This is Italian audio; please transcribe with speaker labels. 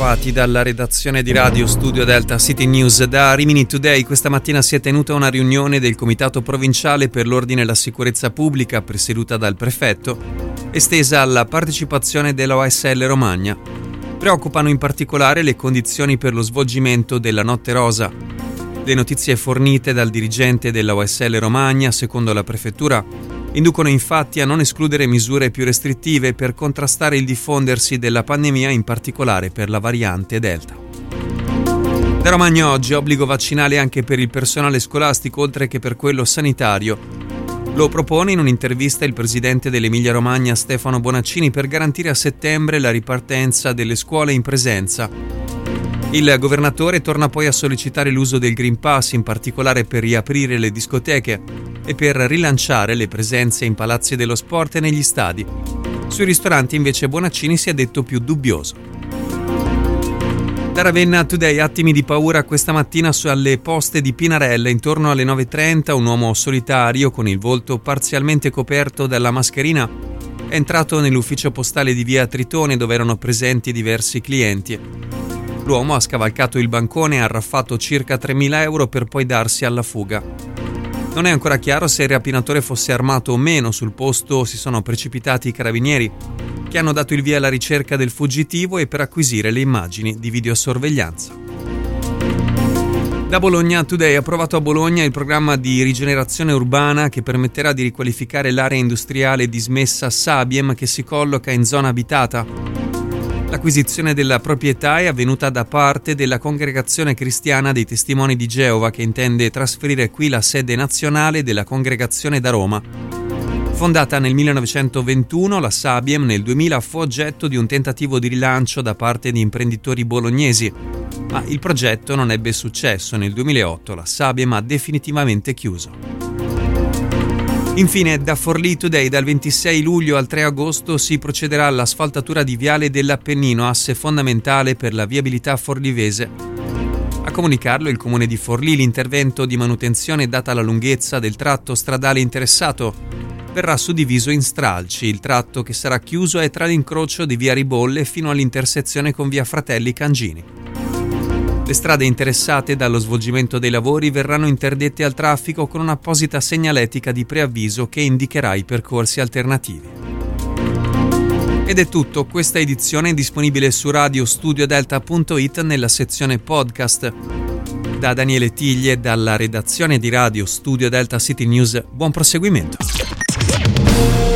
Speaker 1: bentrovati dalla redazione di Radio Studio Delta City News. Da Rimini Today questa mattina si è tenuta una riunione del Comitato Provinciale per l'Ordine e la Sicurezza Pubblica, presieduta dal prefetto, estesa alla partecipazione della OSL Romagna. Preoccupano in particolare le condizioni per lo svolgimento della Notte Rosa. Le notizie fornite dal dirigente della OSL Romagna, secondo la prefettura, inducono infatti a non escludere misure più restrittive per contrastare il diffondersi della pandemia, in particolare per la variante Delta. Da Romagna oggi obbligo vaccinale anche per il personale scolastico, oltre che per quello sanitario. Lo propone in un'intervista il presidente dell'Emilia-Romagna Stefano Bonaccini per garantire a settembre la ripartenza delle scuole in presenza. Il governatore torna poi a sollecitare l'uso del Green Pass, in particolare per riaprire le discoteche e per rilanciare le presenze in palazzi dello sport e negli stadi. Sui ristoranti invece Bonaccini si è detto più dubbioso. Da Ravenna Today, attimi di paura questa mattina alle poste di Pinarella. Intorno alle 9:30 un uomo solitario con il volto parzialmente coperto dalla mascherina è entrato nell'ufficio postale di via Tritone, dove erano presenti diversi clienti. L'uomo ha scavalcato il bancone e ha arraffato circa 3.000 euro per poi darsi alla fuga. Non è ancora chiaro se il rapinatore fosse armato o meno. Sul posto si sono precipitati i carabinieri, che hanno dato il via alla ricerca del fuggitivo e per acquisire le immagini di videosorveglianza. Da Bologna Today, approvato a Bologna il programma di rigenerazione urbana che permetterà di riqualificare l'area industriale dismessa Sabiem, che si colloca in zona abitata. L'acquisizione della proprietà è avvenuta da parte della Congregazione Cristiana dei Testimoni di Geova, che intende trasferire qui la sede nazionale della congregazione da Roma. Fondata nel 1921, la Sabiem nel 2000 fu oggetto di un tentativo di rilancio da parte di imprenditori bolognesi, ma il progetto non ebbe successo. Nel 2008 la Sabiem ha definitivamente chiuso. Infine, da Forlì Today, dal 26 luglio al 3 agosto si procederà all'asfaltatura di Viale dell'Appennino, asse fondamentale per la viabilità forlivese. A comunicarlo il comune di Forlì, l'intervento di manutenzione, data la lunghezza del tratto stradale interessato, verrà suddiviso in stralci. Il tratto che sarà chiuso è tra l'incrocio di via Ribolle fino all'intersezione con via Fratelli Cangini. Le strade interessate dallo svolgimento dei lavori verranno interdette al traffico con un'apposita segnaletica di preavviso che indicherà i percorsi alternativi. Ed è tutto, questa edizione è disponibile su radiostudiodelta.it nella sezione podcast. Da Daniele Tiglie, dalla redazione di Radio Studio Delta City News, buon proseguimento.